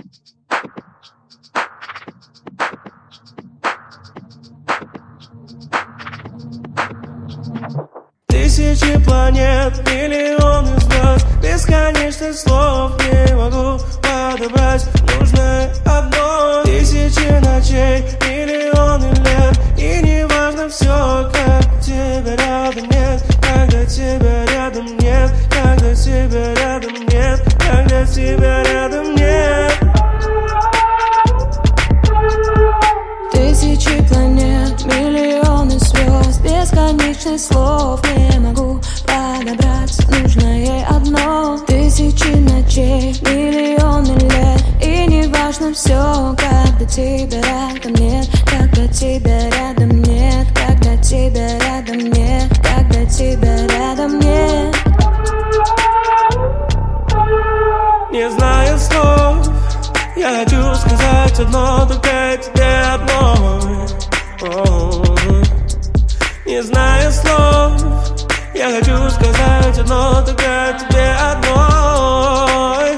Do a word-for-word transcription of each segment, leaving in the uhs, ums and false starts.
Тысячи планет, миллионы звезд, бесконечных слов не могу подобрать нужное одно. Тысячи ночей, миллионы лет, и не важно все, как тебя рядом нет, когда тебя рядом нет, когда тебя рядом нет, когда тебя рядом нет. Тысячи планет, миллионы звезд, бесконечных слов не могу подобрать нужное одно. Тысячи ночей, миллионы лет, и не важно все, когда тебя рядом нет, когда тебя рядом нет, когда тебя рядом нет, когда тебя рядом нет. Не знаю слов, я хочу сказать одно, только тебе одной. О-о-о. Не знаю слов, я хочу сказать одно, только тебе одной.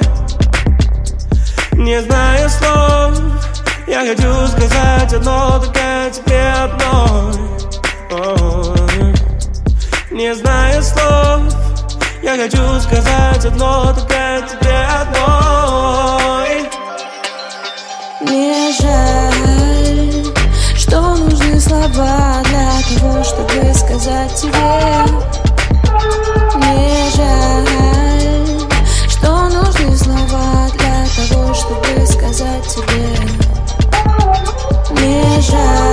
Не знаю слов, я хочу сказать одно, только тебе одной. О-о-о. Не знаю слов, я хочу сказать одно, только тебе одной. Мне жаль, что нужны слова для того, чтобы сказать тебе. Мне жаль, что нужны слова для того, чтобы сказать тебе. Мне жаль.